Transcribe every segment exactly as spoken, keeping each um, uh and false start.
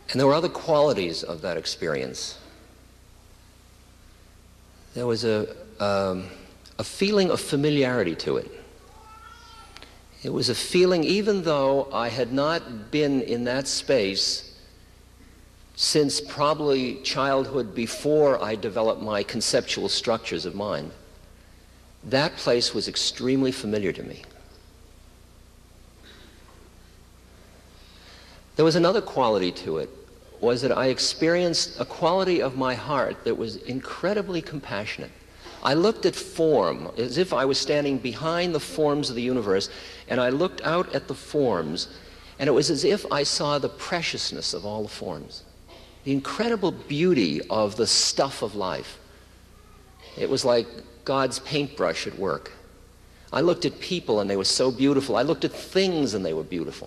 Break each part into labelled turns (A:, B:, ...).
A: And there were other qualities of that experience. There was a, um, a feeling of familiarity to it. It was a feeling, even though I had not been in that space since probably childhood, before I developed my conceptual structures of mind, that place was extremely familiar to me. There was another quality to it, was that I experienced a quality of my heart that was incredibly compassionate. I looked at form as if I was standing behind the forms of the universe, and I looked out at the forms, and it was as if I saw the preciousness of all the forms, the incredible beauty of the stuff of life. It was like God's paintbrush at work. I looked at people and they were so beautiful. I looked at things and they were beautiful.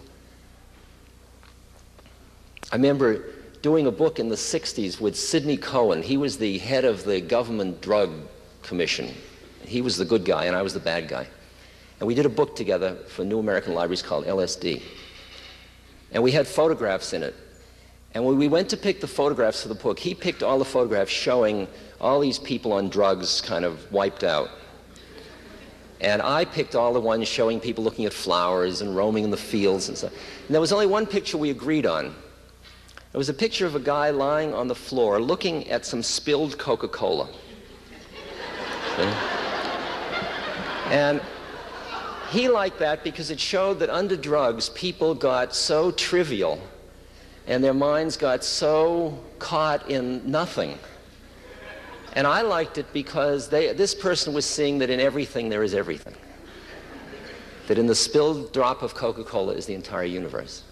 A: I remember doing a book in the sixties with Sidney Cohen. He was the head of the government drug commission. He was the good guy and I was the bad guy. And we did a book together for New American Libraries called L S D. And we had photographs in it. And when we went to pick the photographs for the book, he picked all the photographs showing all these people on drugs kind of wiped out. And I picked all the ones showing people looking at flowers and roaming in the fields and stuff. And there was only one picture we agreed on. It was a picture of a guy lying on the floor looking at some spilled Coca-Cola. Okay? And he liked that because it showed that under drugs, people got so trivial and their minds got so caught in nothing. And I liked it because they, this person was seeing that in everything there is everything. That in the spilled drop of Coca-Cola is the entire universe.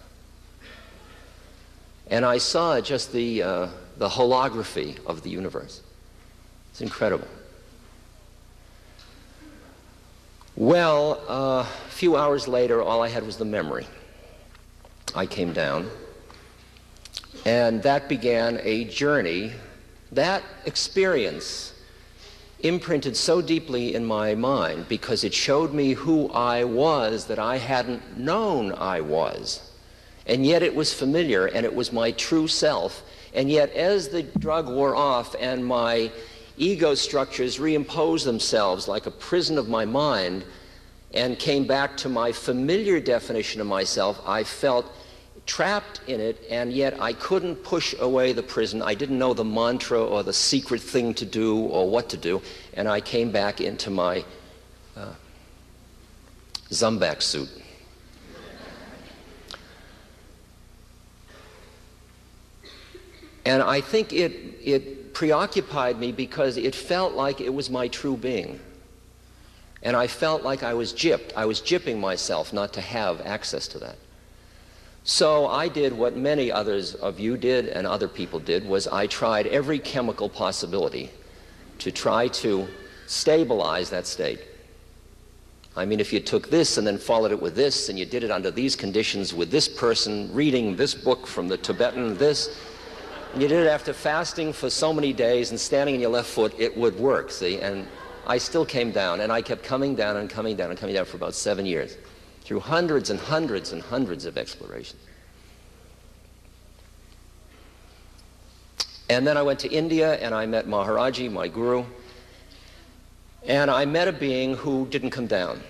A: And I saw just the, uh, the holography of the universe. It's incredible. Well, uh, a few hours later, all I had was the memory. I came down, and that began a journey. That experience imprinted so deeply in my mind because it showed me who I was that I hadn't known I was. And yet it was familiar, and it was my true self. And yet as the drug wore off and my ego structures reimposed themselves like a prison of my mind and came back to my familiar definition of myself, I felt trapped in it, and yet I couldn't push away the prison. I didn't know the mantra or the secret thing to do or what to do, and I came back into my uh, Zumbak suit. And I think it, it preoccupied me because it felt like it was my true being. And I felt like I was gypped. I was gypping myself not to have access to that. So I did what many others of you did and other people did, was I tried every chemical possibility to try to stabilize that state. I mean, if you took this and then followed it with this, and you did it under these conditions with this person, reading this book from the Tibetan, this, and you did it after fasting for so many days and standing on your left foot, it would work, see? And I still came down, and I kept coming down and coming down and coming down for about seven years, through hundreds and hundreds and hundreds of explorations. And then I went to India, and I met Maharaji, my guru, and I met a being who didn't come down.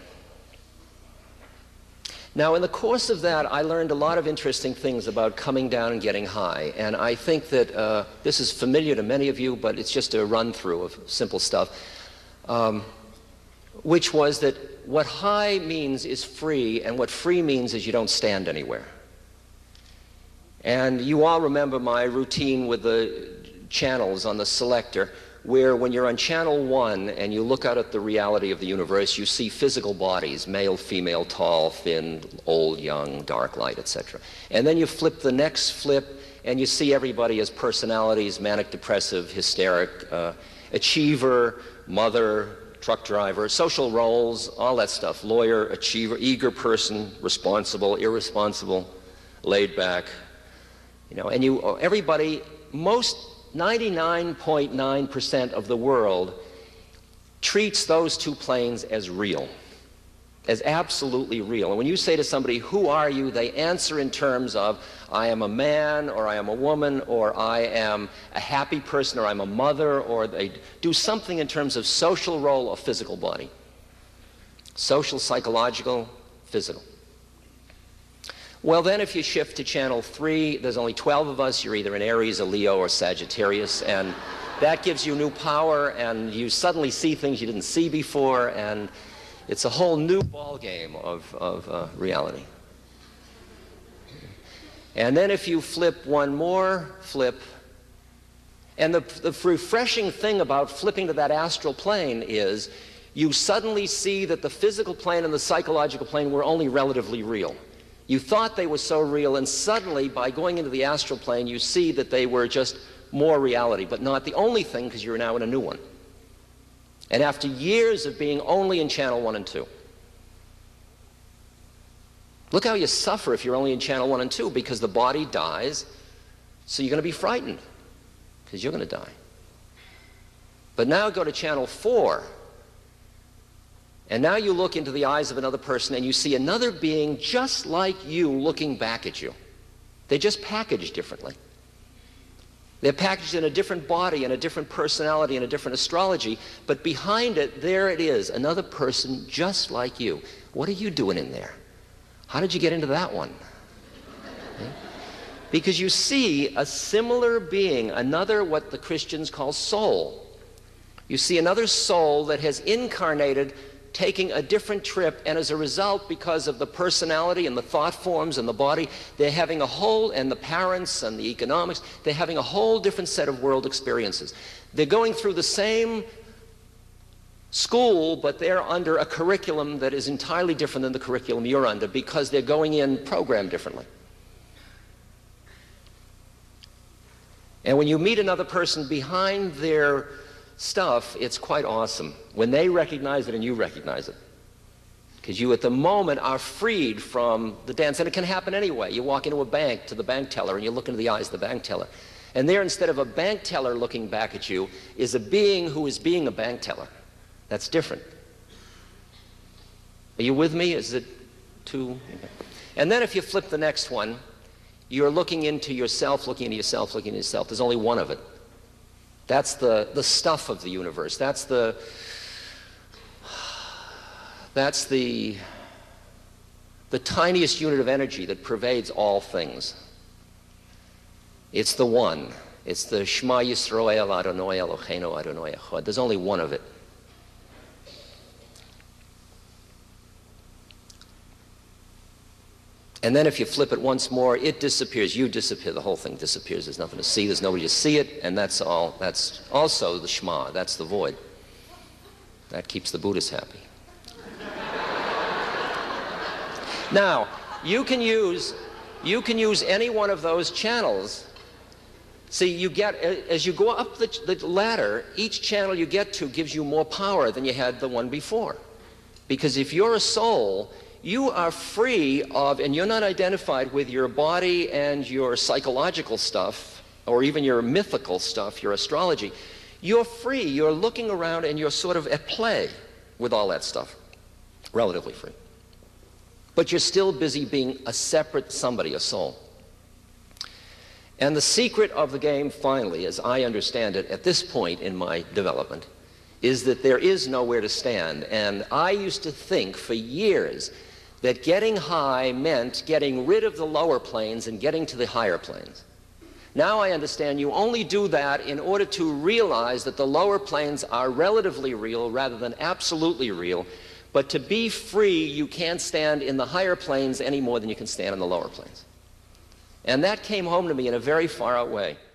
A: Now, in the course of that, I learned a lot of interesting things about coming down and getting high. And I think that uh, this is familiar to many of you, but it's just a run-through of simple stuff, um, which was that what high means is free, and what free means is you don't stand anywhere. And you all remember my routine with the channels on the selector, where when you're on channel one and you look out at the reality of the universe, you see physical bodies, male, female, tall, thin, old, young, dark, light, et cetera. And then you flip the next flip and you see everybody as personalities, manic, depressive, hysteric, uh, achiever, mother, truck driver, social roles, all that stuff, lawyer, achiever, eager person, responsible, irresponsible, laid back, you know, and you, everybody, most ninety-nine point nine percent of the world treats those two planes as real. as absolutely real. And when you say to somebody, who are you, they answer in terms of, I am a man, or I am a woman, or I am a happy person, or I'm a mother, or they do something in terms of social role or physical body. Social, psychological, physical. Well, then if you shift to channel three, there's only twelve of us. You're either in Aries, a Leo, or Sagittarius, and that gives you new power, and you suddenly see things you didn't see before, and it's a whole new ball game of, of uh, reality. And then if you flip one more flip, and the, the refreshing thing about flipping to that astral plane is you suddenly see that the physical plane and the psychological plane were only relatively real. You thought they were so real, and suddenly, by going into the astral plane, you see that they were just more reality, but not the only thing, because you're now in a new one. And after years of being only in channel one and two. Look how you suffer if you're only in channel one and two, because the body dies, so you're going to be frightened, because you're going to die. But now go to channel four, and now you look into the eyes of another person and you see another being just like you looking back at you. They're just packaged differently. They're packaged in a different body and a different personality and a different astrology, but behind it, there it is, another person just like you. What are you doing in there? How did you get into that one? Okay? Because you see a similar being, another what the Christians call soul. You see another soul that has incarnated, taking a different trip, and as a result, because of the personality and the thought forms and the body, they're having a whole, and the parents and the economics, they're having a whole different set of world experiences. They're going through the same school, but they're under a curriculum that is entirely different than the curriculum you're under, because they're going in programmed differently. And when you meet another person behind their stuff, it's quite awesome when they recognize it and you recognize it, because you at the moment are freed from the dance. And it can happen anyway. You walk into a bank, to the bank teller, and you look into the eyes of the bank teller, and there, instead of a bank teller looking back at you, is a being who is being a bank teller. That's different. Are you with me? Is it too? And then if you flip the next one, you're looking into yourself, looking into yourself, looking into yourself. There's only one of it. That's the, the stuff of the universe. That's the, that's the, the tiniest unit of energy that pervades all things. It's the one. It's the Shema Yisroel Adonai Eloheinu Adonai Echad. There's only one of it. And then if you flip it once more, it disappears. You disappear. The whole thing disappears. There's nothing to see. There's nobody to see it. And that's all. That's also the Shema. That's the void. That keeps the Buddhists happy. Now, you can use, you can use any one of those channels. See, you get, as you go up the, the ladder, each channel you get to gives you more power than you had the one before. Because if you're a soul, you are free of, and you're not identified with your body and your psychological stuff, or even your mythical stuff, your astrology. You're free. You're looking around and you're sort of at play with all that stuff. Relatively free. But you're still busy being a separate somebody, a soul. And the secret of the game, finally, as I understand it, at this point in my development, is that there is nowhere to stand. And I used to think for years that getting high meant getting rid of the lower planes and getting to the higher planes. Now I understand you only do that in order to realize that the lower planes are relatively real rather than absolutely real. But to be free, you can't stand in the higher planes any more than you can stand in the lower planes. And that came home to me in a very far out way.